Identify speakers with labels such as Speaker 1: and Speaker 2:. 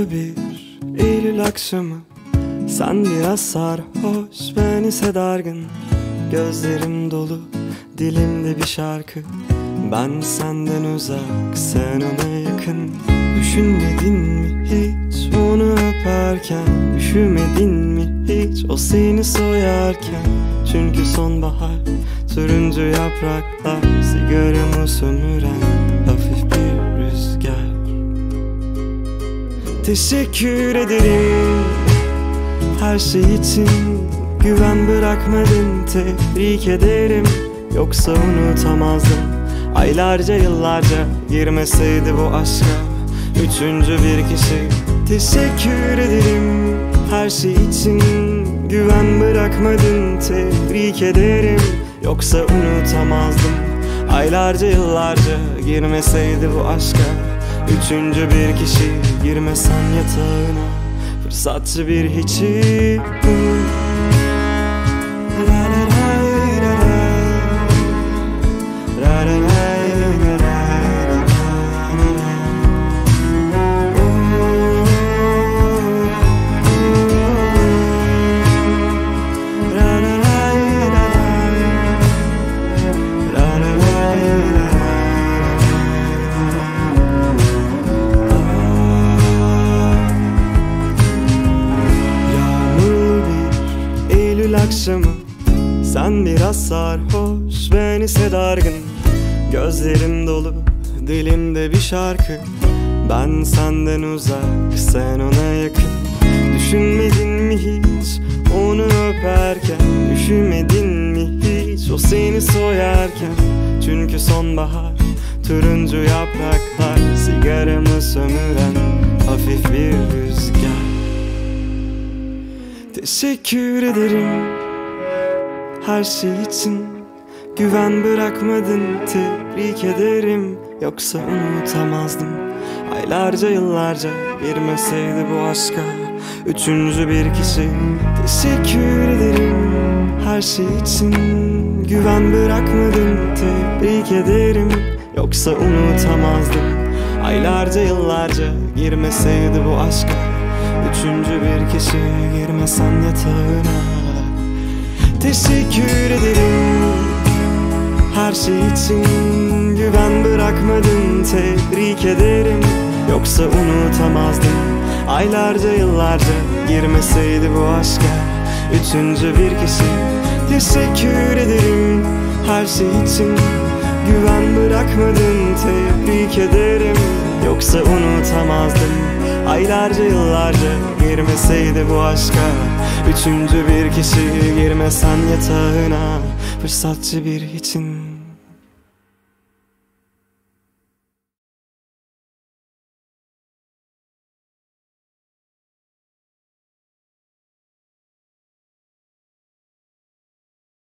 Speaker 1: bir Eylül akşamı, sen biraz sarhoş, ben ise dargın. Gözlerim dolu, dilimde bir şarkı. Ben senden uzak, sen ona yakın. Düşünmedin mi hiç onu öperken? Üşümedin mi hiç o seni soyarken? Çünkü sonbahar, turuncu yapraklar, sigaramı sömüren hafif bir rüzgar. Teşekkür ederim her şey için, güven bırakmadın, tebrik ederim. Yoksa unutamazdım, aylarca yıllarca girmeseydi bu aşka üçüncü bir kişi. Teşekkür ederim her şey için, güven bırakmadın, tebrik ederim. Yoksa unutamazdım, aylarca yıllarca girmeseydi bu aşka üçüncü bir kişi. Girmesen yatağına, fırsatçı bir hiçim. Akşamı, sen biraz sarhoş, ben ise dargın. Gözlerim dolu, dilimde bir şarkı. Ben senden uzak, sen ona yakın. Düşünmedin mi hiç onu öperken? Üşümedin mi hiç o seni soyarken? Çünkü sonbahar, turuncu yapraklar, sigaramı sömüren hafif bir rüzgar. Teşekkür ederim her şey için, güven bırakmadın, tebrik ederim. Yoksa unutamazdım, aylarca yıllarca girmeseydi bu aşka üçüncü bir kişi. Teşekkür ederim her şey için, güven bırakmadın, tebrik ederim. Yoksa unutamazdım, aylarca yıllarca girmeseydi bu aşka üçüncü bir kişi. Girmesen yatağına. Teşekkür ederim her şey için, güven bırakmadın, tebrik ederim. Yoksa unutamazdım, aylarca yıllarca girmeseydi bu aşka üçüncü bir kişi. Teşekkür ederim her şey için, güven bırakmadın, tebrik ederim. Yoksa unutamazdım, aylarca yıllarca girmeseydi bu aşka üçüncü bir kişi. Girmesen yatağına, fırsatçı bir hiçin.